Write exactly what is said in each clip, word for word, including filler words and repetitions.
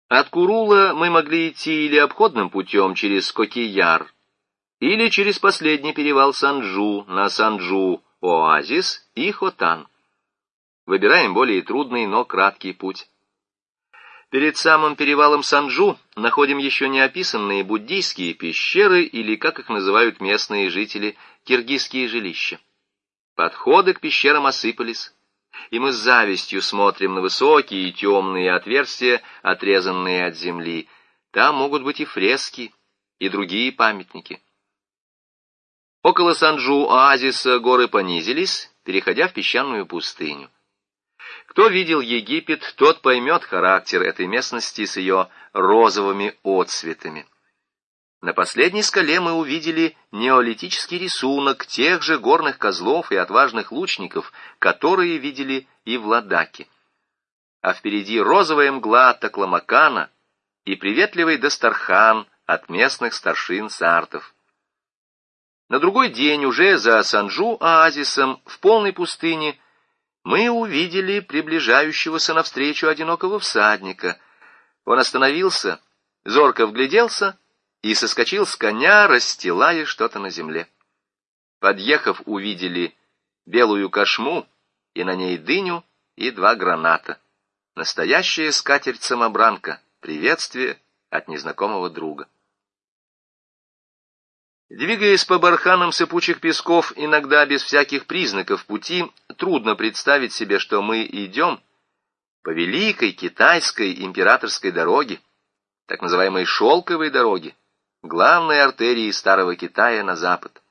От Курула мы могли идти или обходным путем через Кокияр, или через последний перевал Санджу на Санджу-Оазис и Хотан. Выбираем более трудный, но краткий путь. Перед самым перевалом Санджу находим еще не описанные буддийские пещеры, или, как их называют местные жители, киргизские жилища. Подходы к пещерам осыпались, и мы с завистью смотрим на высокие и темные отверстия, отрезанные от земли. Там могут быть и фрески, и другие памятники. Около Санджу-оазиса горы понизились, переходя в песчаную пустыню. Кто видел Египет, тот поймет характер этой местности с ее розовыми отцветами. На последней скале мы увидели неолитический рисунок тех же горных козлов и отважных лучников, которые видели и в Ладаке. А впереди розовая мгла Такламакана и приветливый Дастархан от местных старшин сартов. На другой день уже за Санджу-оазисом в полной пустыне мы увидели приближающегося навстречу одинокого всадника. Он остановился, зорко вгляделся и соскочил с коня, расстилая что-то на земле. Подъехав, увидели белую кошму, и на ней дыню и два граната. Настоящая скатерть-самобранка, приветствие от незнакомого друга. Двигаясь по барханам сыпучих песков, иногда без всяких признаков пути, трудно представить себе, что мы идем по великой китайской императорской дороге, так называемой шелковой дороге, главной артерии Старого Китая на запад.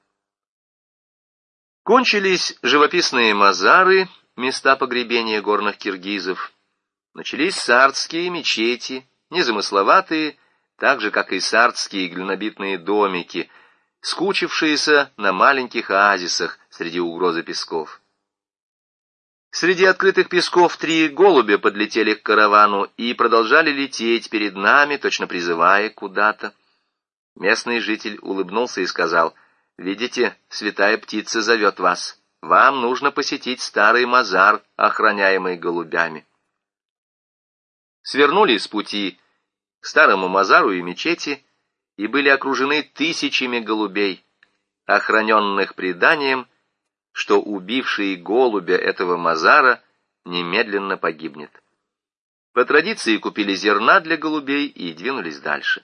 Кончились живописные мазары, места погребения горных киргизов. Начались сардские мечети, незамысловатые, так же, как и сардские глинобитные домики, скучившиеся на маленьких оазисах среди угрозы песков. Среди открытых песков три голубя подлетели к каравану и продолжали лететь перед нами, точно призывая куда-то. Местный житель улыбнулся и сказал: «Видите, святая птица зовет вас. Вам нужно посетить старый мазар, охраняемый голубями». Свернули с пути к старому мазару и мечети и были окружены тысячами голубей, охраненных преданием, что убивший голубя этого мазара немедленно погибнет. По традиции купили зерна для голубей и двинулись дальше.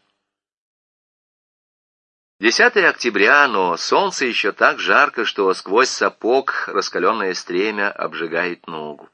десятое октября, но солнце еще так жарко, что сквозь сапог раскаленное стремя обжигает ногу.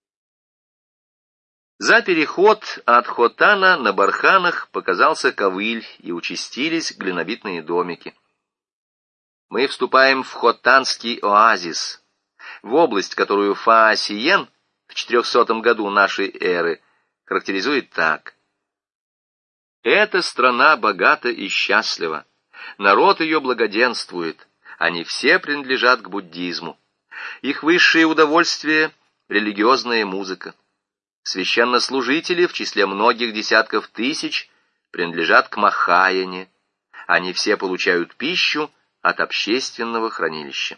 За переход от Хотана на барханах показался ковыль, и участились глинобитные домики. Мы вступаем в Хотанский оазис, в область, которую Фаосиен в четырехсотом году нашей эры характеризует так: «Эта страна богата и счастлива, народ ее благоденствует, они все принадлежат к буддизму. Их высшее удовольствие — религиозная музыка. Священнослужители в числе многих десятков тысяч принадлежат к Махаяне. Они все получают пищу от общественного хранилища».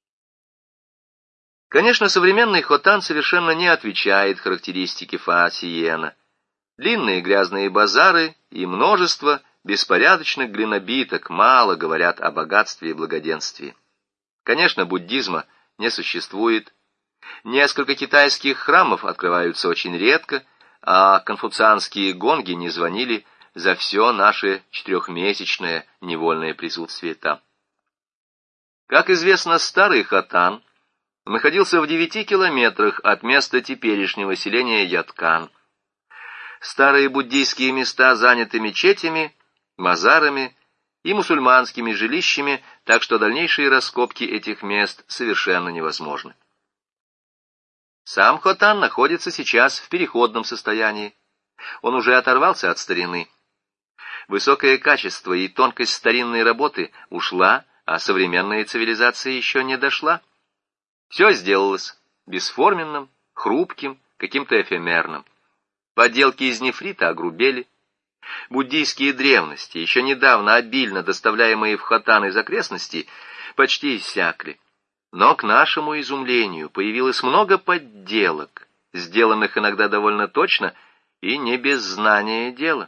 Конечно, современный Хотан совершенно не отвечает характеристике Фаосиена. Длинные грязные базары и множество беспорядочных глинобиток мало говорят о богатстве и благоденствии. Конечно, буддизма не существует. Несколько китайских храмов открываются очень редко, а конфуцианские гонги не звонили за все наше четырехмесячное невольное присутствие там. Как известно, старый Хотан находился в девяти километрах от места теперешнего селения Яткан. Старые буддийские места заняты мечетями, мазарами и мусульманскими жилищами, так что дальнейшие раскопки этих мест совершенно невозможны. Сам Хотан находится сейчас в переходном состоянии. Он уже оторвался от старины. Высокое качество и тонкость старинной работы ушла, а современная цивилизация еще не дошла. Все сделалось бесформенным, хрупким, каким-то эфемерным. Поделки из нефрита огрубели. Буддийские древности, еще недавно обильно доставляемые в Хотан из окрестностей, почти иссякли. Но, к нашему изумлению, появилось много подделок, сделанных иногда довольно точно и не без знания дела.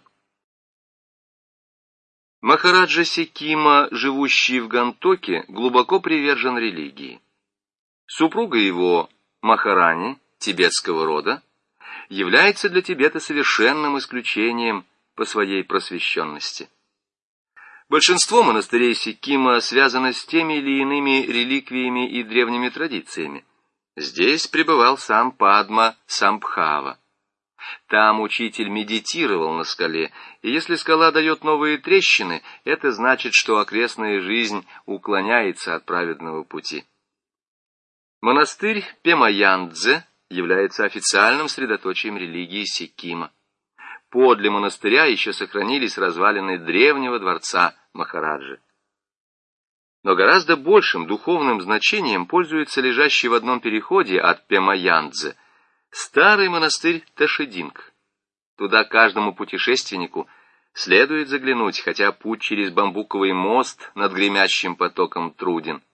Махараджа Сикима, живущий в Гантоке, глубоко привержен религии. Супруга его, Махарани, тибетского рода, является для Тибета совершенным исключением по своей просвещенности. Большинство монастырей Сикима связано с теми или иными реликвиями и древними традициями. Здесь пребывал сам Падма Самбхава. Там учитель медитировал на скале, и если скала дает новые трещины, это значит, что окрестная жизнь уклоняется от праведного пути. Монастырь Пемаяндзе является официальным средоточием религии Сикима. Подле монастыря еще сохранились развалины древнего дворца Махараджи. Но гораздо большим духовным значением пользуется лежащий в одном переходе от Пемаяндзе старый монастырь Ташединг. Туда каждому путешественнику следует заглянуть, хотя путь через бамбуковый мост над гремящим потоком труден.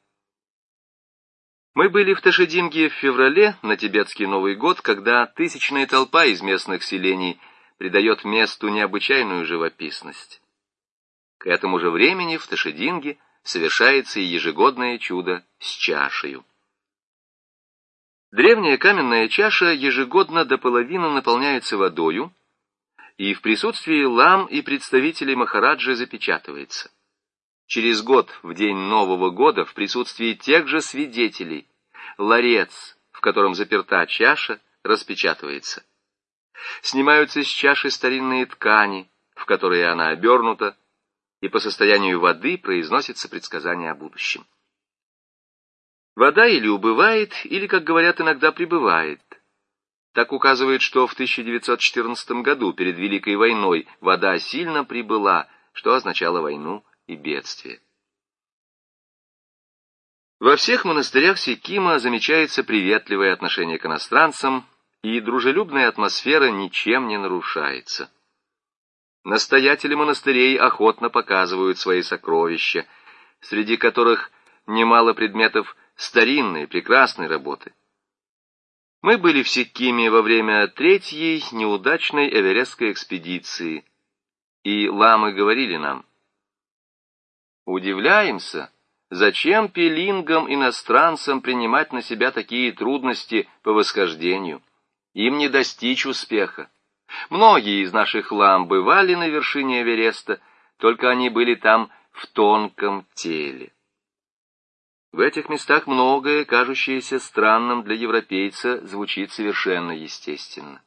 Мы были в Ташединге в феврале, на тибетский Новый год, когда тысячная толпа из местных селений придает месту необычайную живописность. К этому же времени в Ташединге совершается и ежегодное чудо с чашею. Древняя каменная чаша ежегодно до половины наполняется водою и в присутствии лам и представителей Махараджи запечатывается. Через год, в день Нового года, в присутствии тех же свидетелей, ларец, в котором заперта чаша, распечатывается. Снимаются с чаши старинные ткани, в которые она обернута, и по состоянию воды произносится предсказание о будущем. Вода или убывает, или, как говорят, иногда прибывает. Так указывает, что в тысяча девятьсот четырнадцатом году, перед Великой войной, вода сильно прибыла, что означало войну и бедствие. Во всех монастырях Сикима замечается приветливое отношение к иностранцам, и дружелюбная атмосфера ничем не нарушается. Настоятели монастырей охотно показывают свои сокровища, среди которых немало предметов старинной, прекрасной работы. Мы были в Сикиме во время третьей неудачной эверестской экспедиции, и ламы говорили нам: «Удивляемся, зачем пелингам-иностранцам принимать на себя такие трудности по восхождению? Им не достичь успеха. Многие из наших лам бывали на вершине Эвереста, только они были там в тонком теле». В этих местах многое, кажущееся странным для европейца, звучит совершенно естественно.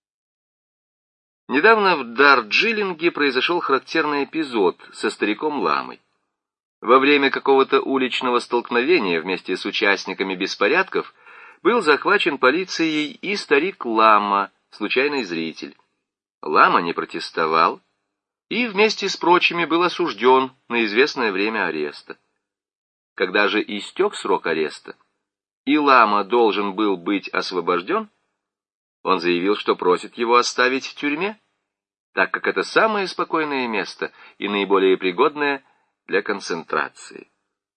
Недавно в Дарджилинге произошел характерный эпизод со стариком-ламой. Во время какого-то уличного столкновения вместе с участниками беспорядков был захвачен полицией и старик-лама, случайный зритель. Лама не протестовал и вместе с прочими был осужден на известное время ареста. Когда же истек срок ареста, и лама должен был быть освобожден, он заявил, что просит его оставить в тюрьме, так как это самое спокойное место и наиболее пригодное для концентрации.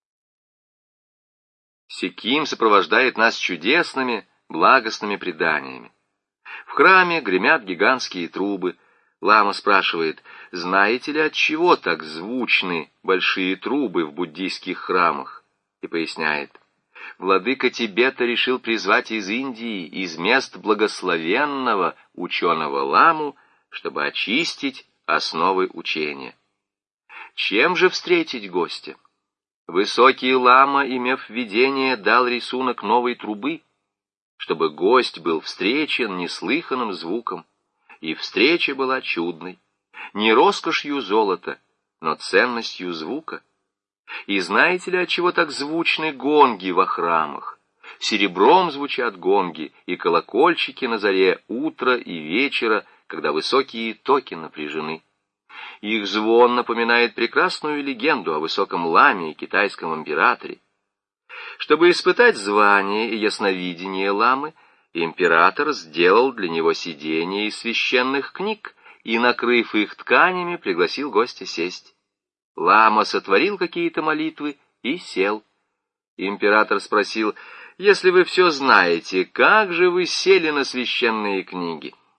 Сиким сопровождает нас чудесными, благостными преданиями. В храме гремят гигантские трубы. Лама спрашивает: знаете ли, от чего так звучны большие трубы в буддийских храмах? И поясняет: владыка Тибета решил призвать из Индии, из мест благословенного ученого ламу, чтобы очистить основы учения. Чем же встретить гостя? Высокий лама, имев видение, дал рисунок новой трубы, чтобы гость был встречен неслыханным звуком, и встреча была чудной, не роскошью золота, но ценностью звука. И знаете ли, отчего так звучны гонги во храмах? Серебром звучат гонги и колокольчики на заре утра и вечера, когда высокие токи напряжены. Их звон напоминает прекрасную легенду о высоком ламе и китайском императоре. Чтобы испытать звание и ясновидение ламы, император сделал для него сиденье из священных книг и, накрыв их тканями, пригласил гостя сесть. Лама сотворил какие-то молитвы и сел. Император спросил: «Если вы все знаете, как же вы сели на священные книги?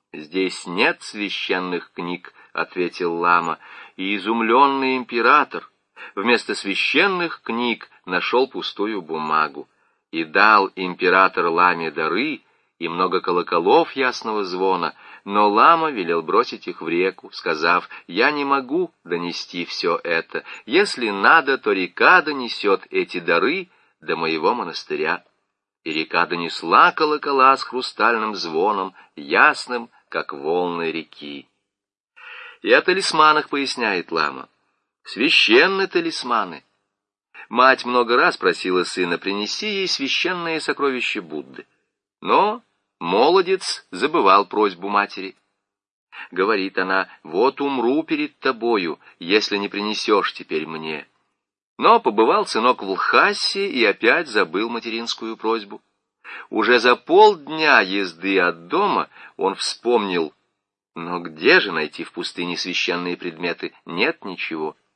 «Здесь нет священных книг», — ответил лама, и изумленный император вместо священных книг нашел пустую бумагу. И дал император ламе дары и много колоколов ясного звона, но лама велел бросить их в реку, сказав: «Я не могу донести все это. Если надо, то река донесет эти дары до моего монастыря». И река донесла колокола с хрустальным звоном, ясным, как волны реки. И о талисманах поясняет лама. Священны талисманы. Мать много раз просила сына: принеси ей священное сокровище Будды. Но молодец забывал просьбу матери. Говорит она: вот умру перед тобою, если не принесешь теперь мне. Но побывал сынок в Лхасе и опять забыл материнскую просьбу. Уже за полдня езды от дома он вспомнил: но где же найти в пустыне священные предметы? Нет ничего.